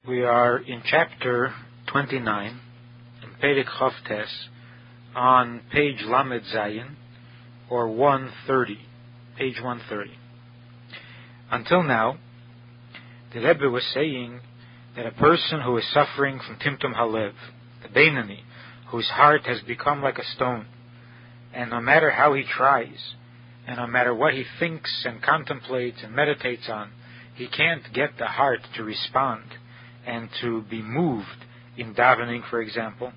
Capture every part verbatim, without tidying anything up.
We are in chapter twenty-nine, in Perek Chavtes, on page Lamed Zayin, or one thirty, page one thirty. Until now, the Rebbe was saying that a person who is suffering from Timtum Halev, the Beinani, whose heart has become like a stone, and no matter how he tries, and no matter what he thinks and contemplates and meditates on, he can't get the heart to respond and to be moved in davening, for example,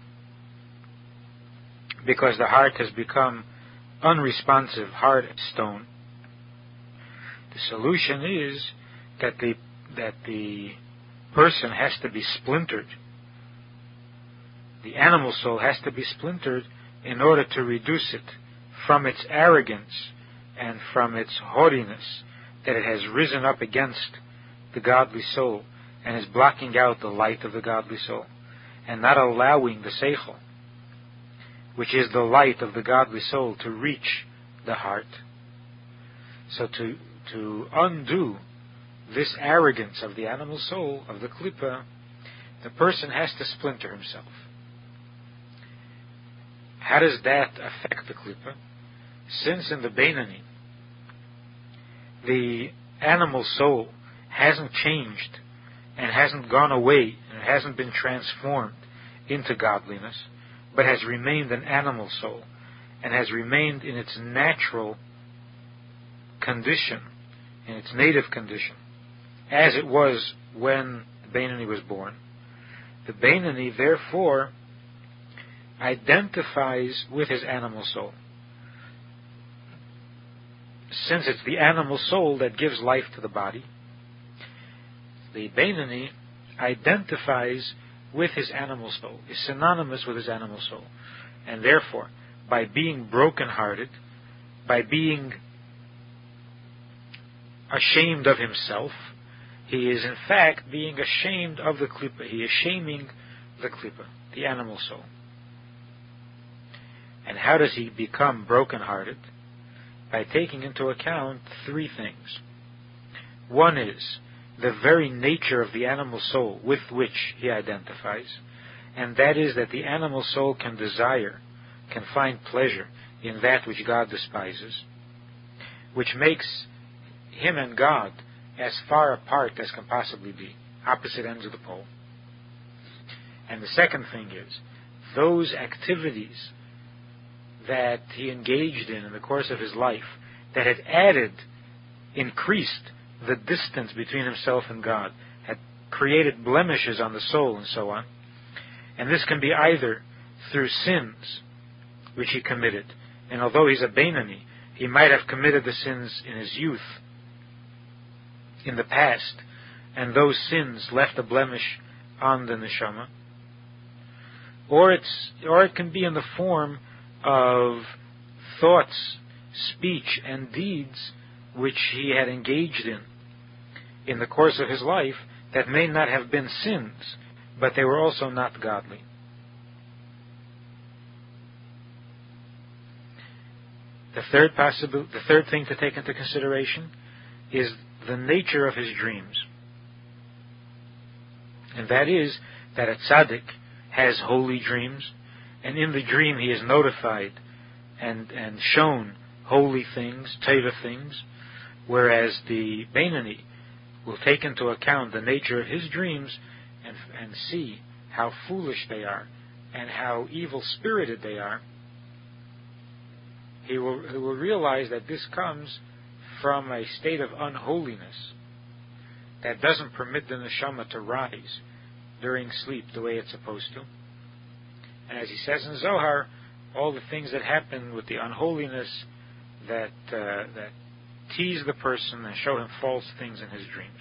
because the heart has become unresponsive, hard as stone. The solution is that the that the person has to be splintered. The animal soul has to be splintered in order to reduce it from its arrogance and from its haughtiness that it has risen up against the godly soul and is blocking out the light of the godly soul and not allowing the seichel, which is the light of the godly soul, to reach the heart. So to to undo this arrogance of the animal soul, of the klipa, the person has to splinter himself. How does that affect the klipa? Since in the Beinani, the animal soul hasn't changed and hasn't gone away and hasn't been transformed into godliness, but has remained an animal soul and has remained in its natural condition, in its native condition, as it was when the Beinani was born. The Beinani, therefore, identifies with his animal soul, since it's the animal soul that gives life to the body. The Beinani identifies with his animal soul, is synonymous with his animal soul. And therefore, by being broken-hearted, by being ashamed of himself, he is in fact being ashamed of the klipa. He is shaming the klipa, the animal soul. And how does he become broken-hearted? By taking into account three things. One is the very nature of the animal soul with which he identifies, and that is that the animal soul can desire, can find pleasure in that which God despises, which makes him and God as far apart as can possibly be, opposite ends of the pole. And the second thing is, those activities that he engaged in in the course of his life that had added, increased the distance between himself and God, had created blemishes on the soul and so on. And this can be either through sins which he committed, and although he's a Beinani, he might have committed the sins in his youth, in the past, and those sins left a blemish on the neshama. Or it's or it can be in the form of thoughts, speech, and deeds which he had engaged in in the course of his life that may not have been sins, but they were also not godly. The third possible, the third thing to take into consideration is the nature of his dreams. And that is that a tzaddik has holy dreams, and in the dream he is notified and, and shown holy things, teva things, whereas the Beinani will take into account the nature of his dreams and, and see how foolish they are and how evil-spirited they are. He will, he will realize that this comes from a state of unholiness that doesn't permit the neshama to rise during sleep the way it's supposed to. And as he says in Zohar, all the things that happen with the unholiness that uh, that tease the person and show him false things in his dreams.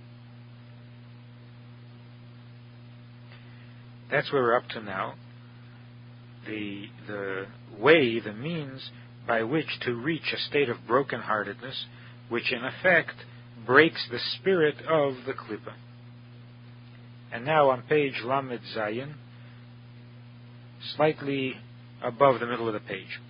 That's where we're up to now. The the way, the means by which to reach a state of brokenheartedness, which in effect breaks the spirit of the klipa. And now on page Lamed Zayin, slightly above the middle of the page.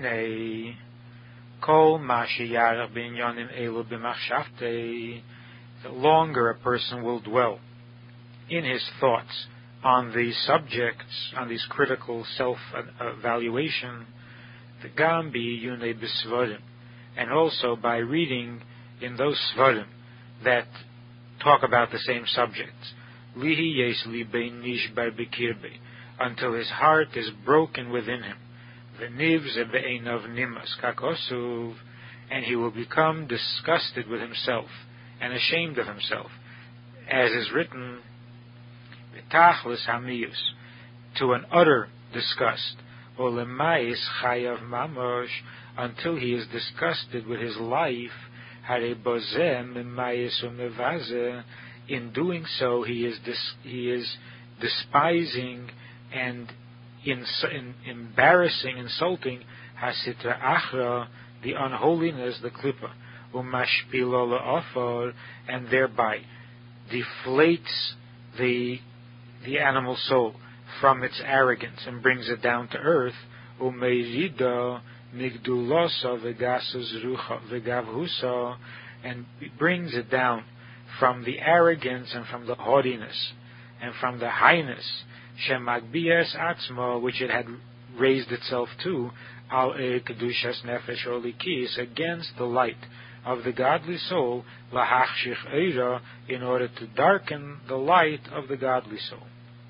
V'nei kol ma sheyarech b'inyanim elu b'machshavtei the longer a person will dwell in his thoughts on these subjects, on these critical self-evaluation, the gam b'iyunei b'svarim, and also by reading in those svarim that talk about the same subjects, lihi yes libein nishbar b'kirbe, until his heart is broken within him, v'nivz be'einav nimas kakosuv, and he will become disgusted with himself and ashamed of himself, as is written, v'tachlis hamiyus, to an utter disgust, or lemais chayav mamosh, until he is disgusted with his life. Hare bozeh mimayis u'mevazeh, in doing so he is dis- he is despising and in, in, embarrassing, insulting hasitra achra, the unholiness, the klippa, umashpilo le'ofor, and thereby deflates the the animal soul from its arrogance and brings it down to earth, umeirida migdulosa v'gavhusa, and brings it down from the arrogance and from the haughtiness and from the highness, shemagbias atzma, which it had raised itself to, al kedushas nefesh olikis, against the light of the godly soul, lahachshich eira, in order to darken the light of the godly soul.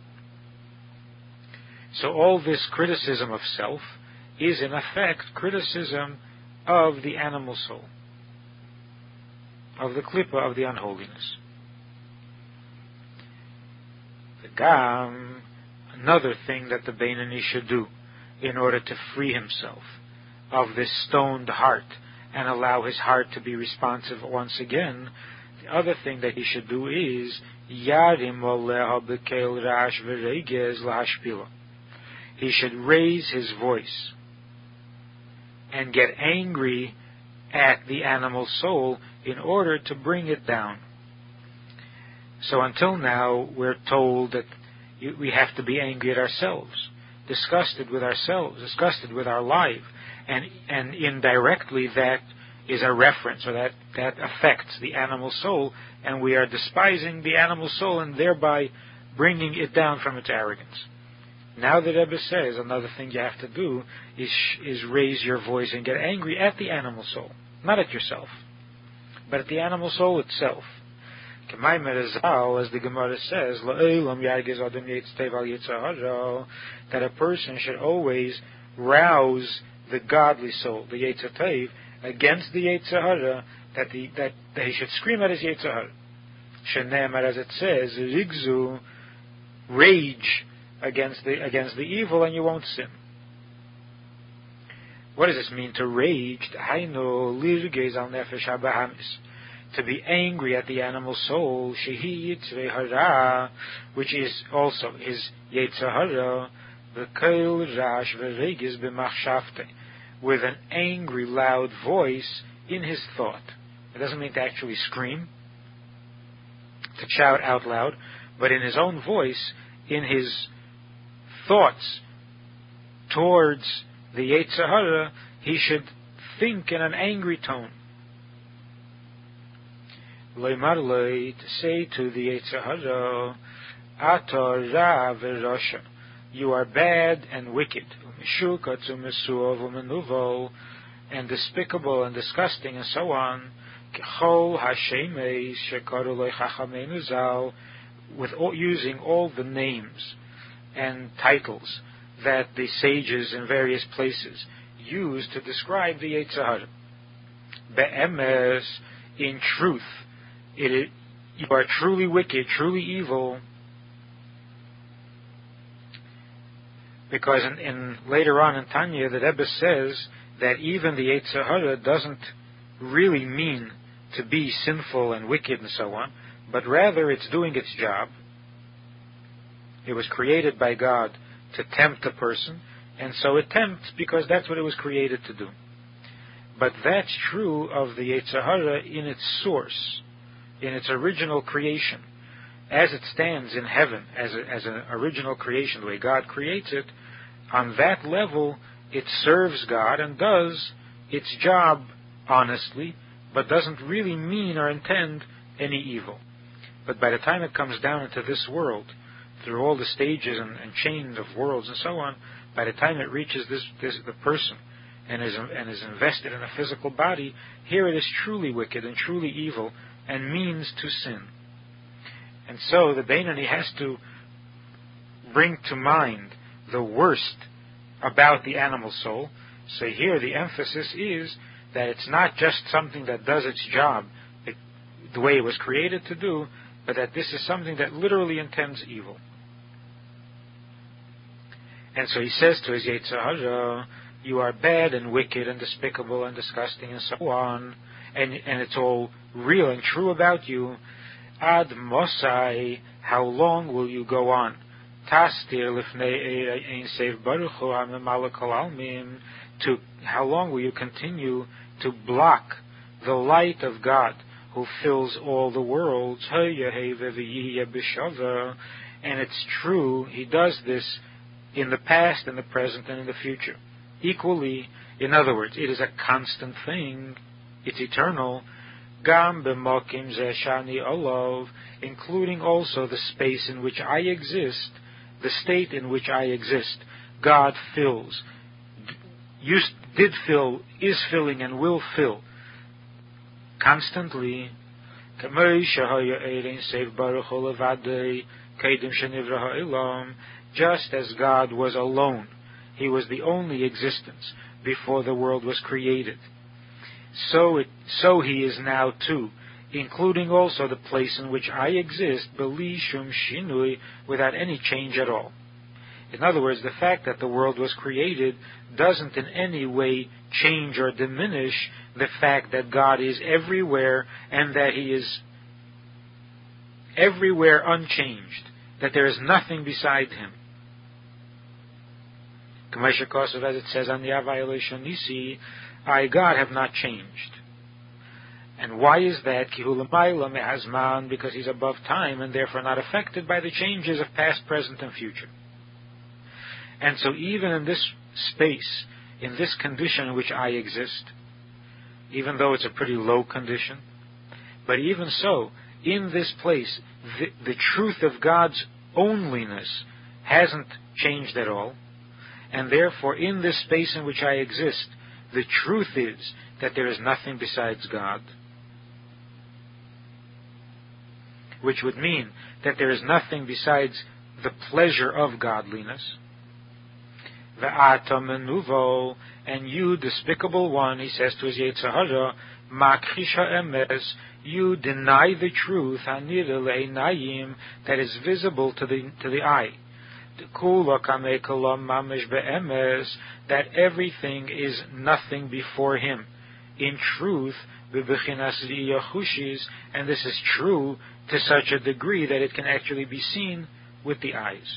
So all this criticism of self is in effect criticism of the animal soul, of the klippa, of the unholiness. The gam, another thing that the Beinoni should do in order to free himself of this stoned heart and allow his heart to be responsive once again, the other thing that he should do is yarim oleha bekel rash v'regez lahashpila. He should raise his voice and get angry at the animal soul in order to bring it down. So until now, we're told that we have to be angry at ourselves, disgusted with ourselves, disgusted with our life, and and indirectly that is a reference, or that, that affects the animal soul, and we are despising the animal soul and thereby bringing it down from its arrogance. Now the Rebbe says another thing you have to do is is raise your voice and get angry at the animal soul, not at yourself, but at the animal soul itself. As the Gemara says, that a person should always rouse the godly soul, the Yetzer Tov, against the Yetzer Hara, that, the, that, that he should scream at his Yetzer Hara. Shenemar, as it says, rigzu, rage against the against the evil, and you won't sin. What does this mean, to rage? To be angry at the animal soul, shehi yitzrei hara, which is also his Yetzer Hara, v'kol rash v'regiz b'machshavte, with an angry, loud voice in his thought. It doesn't mean to actually scream, to shout out loud, but in his own voice, in his thoughts towards the Yetzer Hara, he should think in an angry tone. To say to the Yetzer Hara, Ata ra v'rasha, you are bad and wicked, and despicable and disgusting, and so on, with all, using all the names and titles that the sages in various places use to describe the Yetzer Hara. Be'emes, in truth, it is, you are truly wicked, truly evil, because in, in later on in Tanya, the Rebbe says that even the Yetzer Hara doesn't really mean to be sinful and wicked and so on, but rather it's doing its job. It was created by God to tempt a person, and so it tempts because that's what it was created to do. But that's true of the Yetzer Hara in its source, in its original creation. As it stands in heaven, as, a, as an original creation, the way God creates it, on that level, it serves God and does its job honestly, but doesn't really mean or intend any evil. But by the time it comes down into this world, through all the stages and, and chains of worlds and so on, by the time it reaches this, this the person and is and is invested in a physical body, here it is truly wicked and truly evil and means to sin. And so the Beinoni has to bring to mind the worst about the animal soul. So here the emphasis is that it's not just something that does its job it, the way it was created to do, but that this is something that literally intends evil. And so he says to his Yetzer Hara, you are bad and wicked and despicable and disgusting and so on, and, and it's all real and true about you. Ad Mosai, how long will you go on? Tastir lifnei ein sev baruch hu ha'memaleh kol almin, to how long will you continue to block the light of God who fills all the worlds? And it's true, he does this in the past, in the present, and in the future. Equally, in other words, it is a constant thing, it's eternal, Gam b'mokim zeh shani olav, including also the space in which I exist, the state in which I exist. God fills, used, did fill, is filling, and will fill constantly. Just as God was alone, He was the only existence before the world was created. So, it, so He is now too, including also the place in which I exist, beli shum shinui, without any change at all. In other words, the fact that the world was created doesn't in any way change or diminish the fact that God is everywhere and that He is everywhere unchanged, that there is nothing beside Him. As it says on the Avayalei Nisi, I, God, have not changed. And why is that? Because He's above time and therefore not affected by the changes of past, present, and future. And so even in this space, in this condition in which I exist, even though it's a pretty low condition, but even so, in this place, the, the truth of God's onlyness hasn't changed at all, and therefore in this space in which I exist, the truth is that there is nothing besides God, which would mean that there is nothing besides the pleasure of godliness. Ve'ata menuvo, and you, despicable one, he says to his Yetzer Hara, makrish ha'emes, you deny the truth, hanir le'einayim, that is visible to the to the eye. That everything is nothing before Him. In truth, and this is true to such a degree that it can actually be seen with the eyes.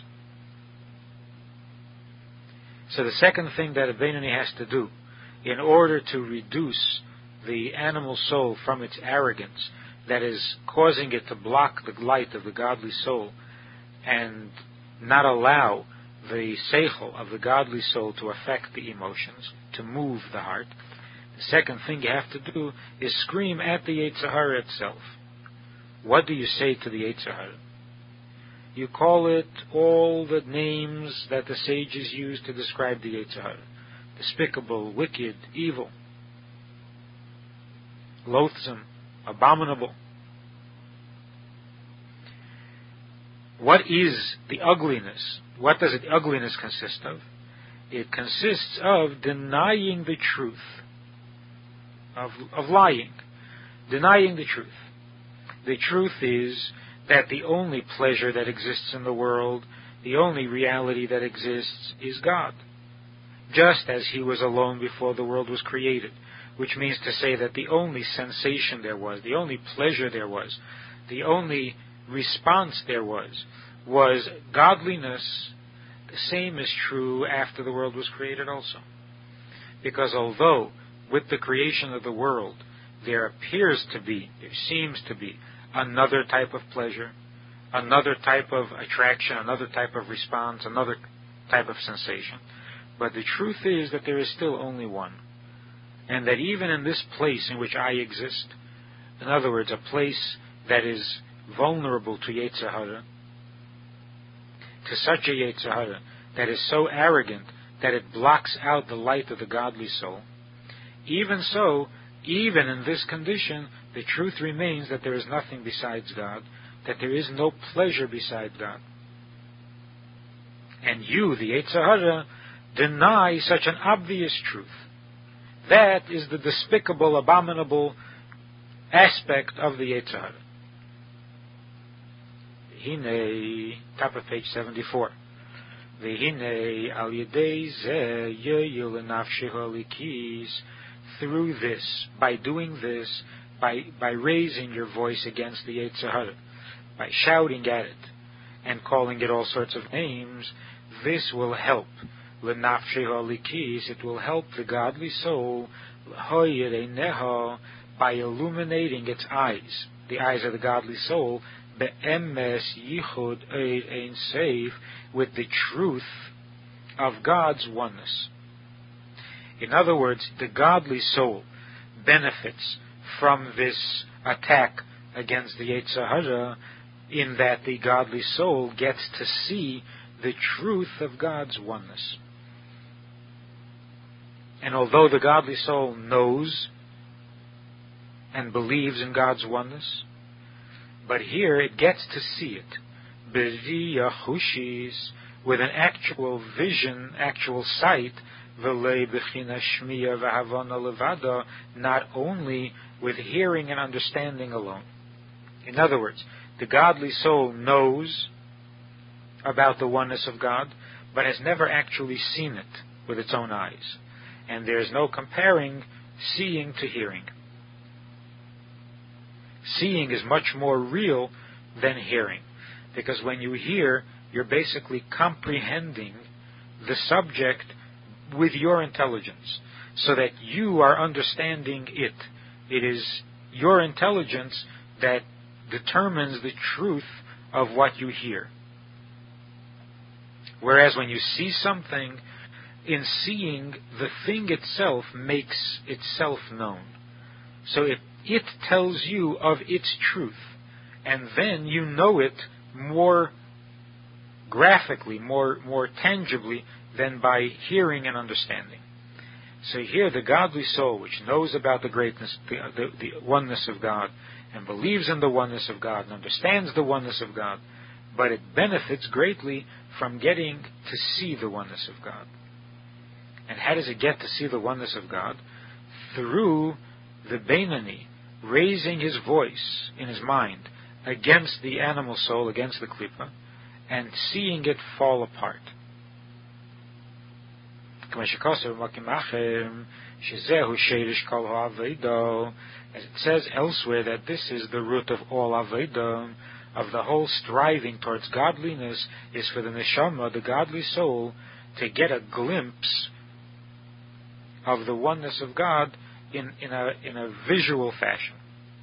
So the second thing that a Beinoni has to do in order to reduce the animal soul from its arrogance that is causing it to block the light of the godly soul and not allow the seichel of the godly soul to affect the emotions, to move the heart, the second thing you have to do is scream at the Yetzer Hara itself. What do you say to the Yetzer Hara? You call it all the names that the sages use to describe the Yetzer Hara: despicable, wicked, evil, loathsome, abominable. What is the ugliness? What does the ugliness consist of? It consists of denying the truth, of, of lying, denying the truth. The truth is that the only pleasure that exists in the world, the only reality that exists, is God, just as He was alone before the world was created, which means to say that the only sensation there was, the only pleasure there was, the only response there was, was godliness. The same is true after the world was created also. Because although with the creation of the world there appears to be, there seems to be, another type of pleasure, another type of attraction, another type of response, another type of sensation, but the truth is that there is still only one. And that even in this place in which I exist, in other words, a place that is vulnerable to Yetzer Hara, to such a Yetzer Hara that is so arrogant that it blocks out the light of the godly soul, even so, even in this condition, the truth remains that there is nothing besides God, that there is no pleasure beside God. And you, the Yetzer Hara, deny such an obvious truth. That is the despicable, abominable aspect of the Yetzer Hara. Hine, top of page seventy-four. V'hine al yedei zeh yoyil nafsheho likis. Through this, by doing this, by by raising your voice against the Yetzer Hara, by shouting at it and calling it all sorts of names, this will help. L'nafsheho likis, it will help the godly soul l'hoyer eineho, by illuminating its eyes, the eyes of the godly soul, be'emes yichud eir ein seif, with the truth of God's oneness. In other words, the godly soul benefits from this attack against the Yetzer Hara, in that the godly soul gets to see the truth of God's oneness. And although the godly soul knows and believes in God's oneness, but here it gets to see it, b'riyah chushis, with an actual vision, actual sight, v'lei b'china shmiya v'havana levada, not only with hearing and understanding alone. In other words, the godly soul knows about the oneness of God, but has never actually seen it with its own eyes. And there is no comparing seeing to hearing. Seeing is much more real than hearing, because when you hear, you're basically comprehending the subject with your intelligence, so that you are understanding it. It is your intelligence that determines the truth of what you hear. Whereas when you see something, in seeing, the thing itself makes itself known. So it, it tells you of its truth, and then you know it more graphically, more, more tangibly than by hearing and understanding. So here the godly soul, which knows about the greatness, the, the, the oneness of God, and believes in the oneness of God, and understands the oneness of God, but it benefits greatly from getting to see the oneness of God. And how does it get to see the oneness of God? Through the Beinani, raising his voice in his mind against the animal soul, against the Klippa, and seeing it fall apart. As it says elsewhere, that this is the root of all Aveda, of the whole striving towards godliness, is for the neshama, the godly soul, to get a glimpse of the oneness of God in, in a in a visual fashion.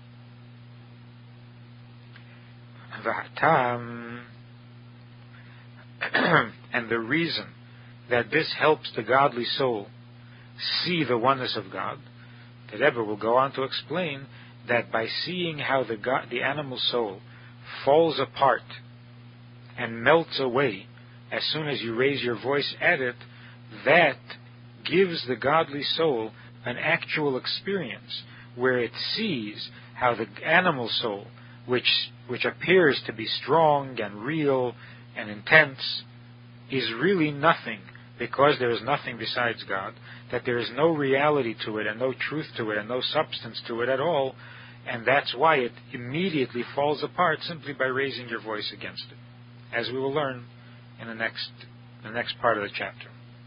And the reason that this helps the godly soul see the oneness of God, the Rebbe will go on to explain that by seeing how the God, the animal soul falls apart and melts away as soon as you raise your voice at it, that gives the godly soul an actual experience where it sees how the animal soul, which which appears to be strong and real and intense, is really nothing, because there is nothing besides God, that there is no reality to it and no truth to it and no substance to it at all, and that's why it immediately falls apart simply by raising your voice against it, as we will learn in the next the next part of the chapter.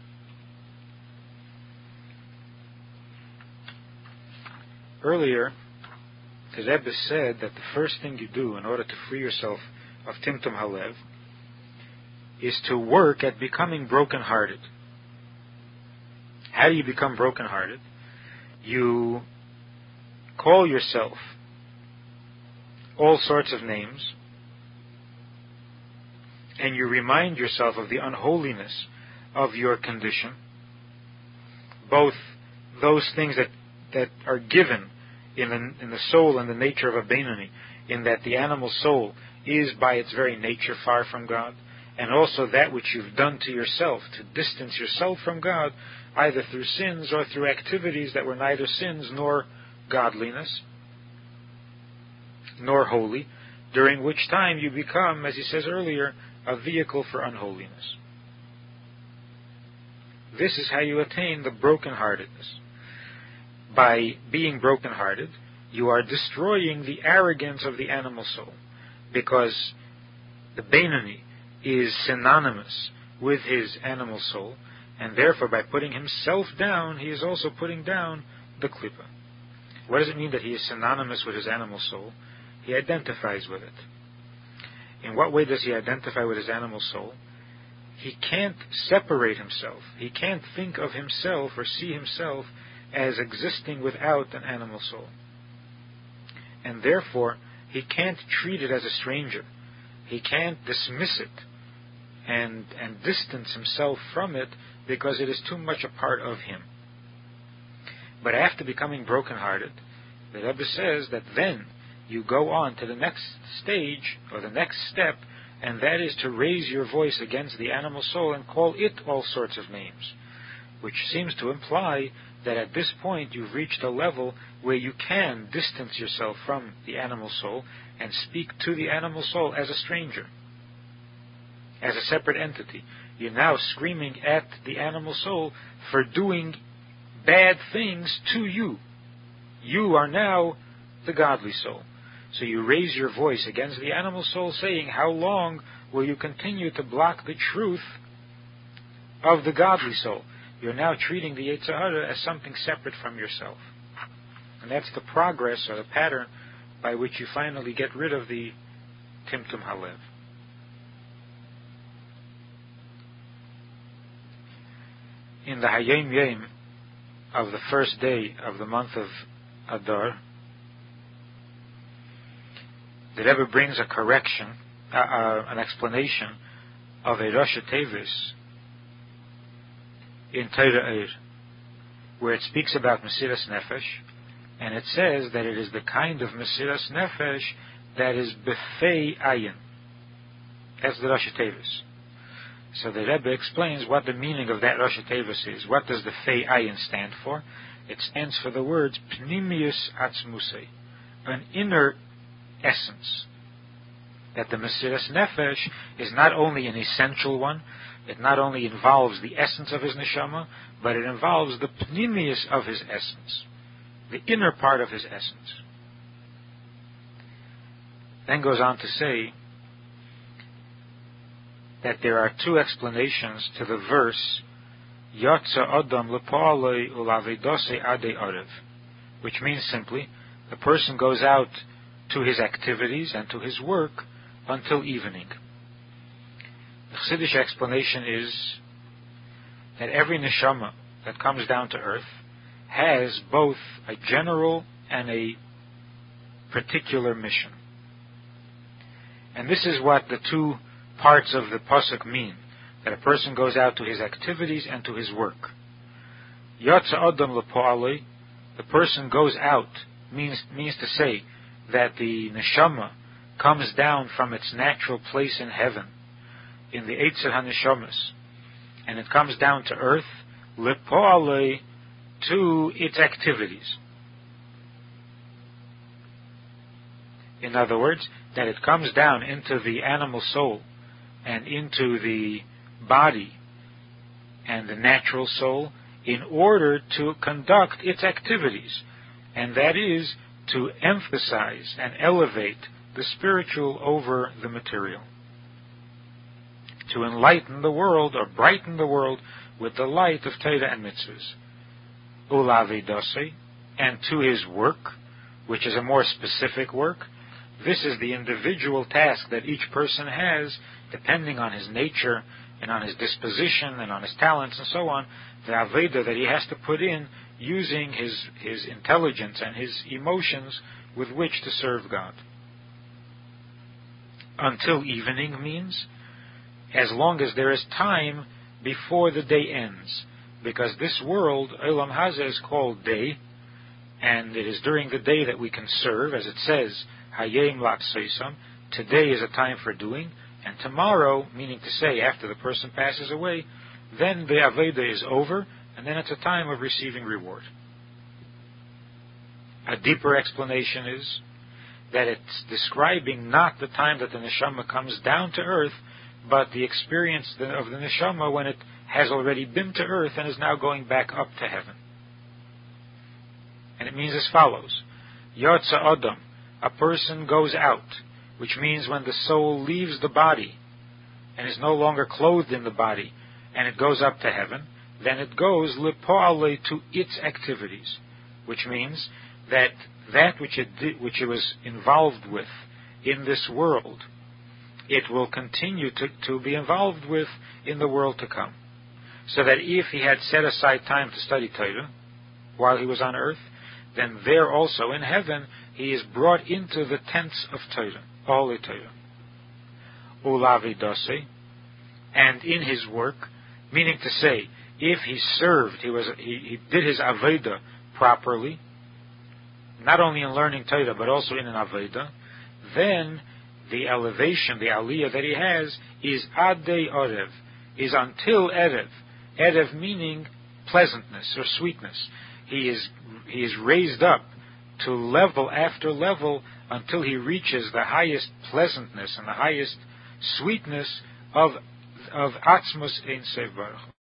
Earlier, the Rebbe said that the first thing you do in order to free yourself of Timtum Halev is to work at becoming broken-hearted. How do you become broken-hearted? You call yourself all sorts of names, and you remind yourself of the unholiness of your condition, both those things that, that are given in the, in the soul and the nature of a Beinani, in that the animal soul is by its very nature far from God, and also that which you've done to yourself to distance yourself from God, either through sins or through activities that were neither sins nor godliness, nor holy, during which time you become, as he says earlier, a vehicle for unholiness. This is how you attain the brokenheartedness. By being brokenhearted, you are destroying the arrogance of the animal soul, because the Beinoni is synonymous with his animal soul, and therefore by putting himself down, he is also putting down the Klippa. What does it mean that he is synonymous with his animal soul? He identifies with it. In what way does he identify with his animal soul? He can't separate himself. He can't think of himself or see himself as existing without an animal soul. And therefore, he can't treat it as a stranger. He can't dismiss it and, and distance himself from it because it is too much a part of him. But after becoming brokenhearted, the Rebbe says that then you go on to the next stage or the next step, and that is to raise your voice against the animal soul and call it all sorts of names, which seems to imply that at this point you've reached a level where you can distance yourself from the animal soul and speak to the animal soul as a stranger, as a separate entity. You're now screaming at the animal soul for doing bad things to you. You are now the godly soul. So you raise your voice against the animal soul, saying, how long will you continue to block the truth of the godly soul? You're now treating the Yetzer Hara as something separate from yourself. And that's the progress or the pattern by which you finally get rid of the Timtum Halev. In the Hayom Yom of the first day of the month of Adar, the Rebbe brings a correction, uh, uh, an explanation of a Rosh Tevis in Torah Eir, where it speaks about Mesiras Nefesh, and it says that it is the kind of Mesiras Nefesh that is Befei Ayin. That's the Rosh Tevis. So the Rebbe explains what the meaning of that Rosh Tevis is. What does the Fei Ayin stand for? It stands for the words Pnimius Atzmusei, an inner essence. That the Mesiras Nefesh is not only an essential one, it not only involves the essence of his neshama, but it involves the Pnimius of his essence, the inner part of his essence. Then goes on to say that there are two explanations to the verse Yotza Adam Lepoalei Ulavedose Ade Arev, which means simply the person goes out to his activities and to his work until evening. The Chassidish explanation is that every neshama that comes down to earth has both a general and a particular mission. And this is what the two parts of the pasuk mean, that a person goes out to his activities and to his work. Yotza Adam Lepoalei, the person goes out, means means to say that the neshama comes down from its natural place in heaven, in the Eitzer HaNeshamas, and it comes down to earth, Lepoalei, to its activities. In other words, that it comes down into the animal soul and into the body and the natural soul in order to conduct its activities, and that is to emphasize and elevate the spiritual over the material, to enlighten the world or brighten the world with the light of Torah and mitzvahs. Ulavedose, and to his work, which is a more specific work. This is the individual task that each person has, depending on his nature and on his disposition and on his talents and so on, the Aveda that he has to put in using his, his intelligence and his emotions with which to serve God. Until evening means as long as there is time before the day ends, because this world, Olam Hazeh, is called day, and it is during the day that we can serve, as it says, Hayem Latseisam, today is a time for doing, and tomorrow, meaning to say after the person passes away, then the Aveda is over, and then it's a time of receiving reward. A deeper explanation is that it's describing not the time that the neshama comes down to earth, but the experience of the neshama when it has already been to earth and is now going back up to heaven. And it means as follows: Yotza Adam, a person goes out, which means when the soul leaves the body and is no longer clothed in the body, and it goes up to heaven, then it goes lipoale to its activities, which means that that which it did, which it was involved with in this world, it will continue to, to be involved with in the world to come. So that if he had set aside time to study Torah while he was on earth, then there also in heaven he is brought into the tents of Torah, Holy Torah. Ulavidose, and in his work, meaning to say, if he served, he was he, he did his Aveda properly, not only in learning Torah, but also in an Aveda, then the elevation, the Aliyah that he has, is Adei Orev, is until Erev. Erev meaning pleasantness or sweetness. He is he is raised up to level after level until he reaches the highest pleasantness and the highest sweetness of of Atzmos Ein Sof Baruch.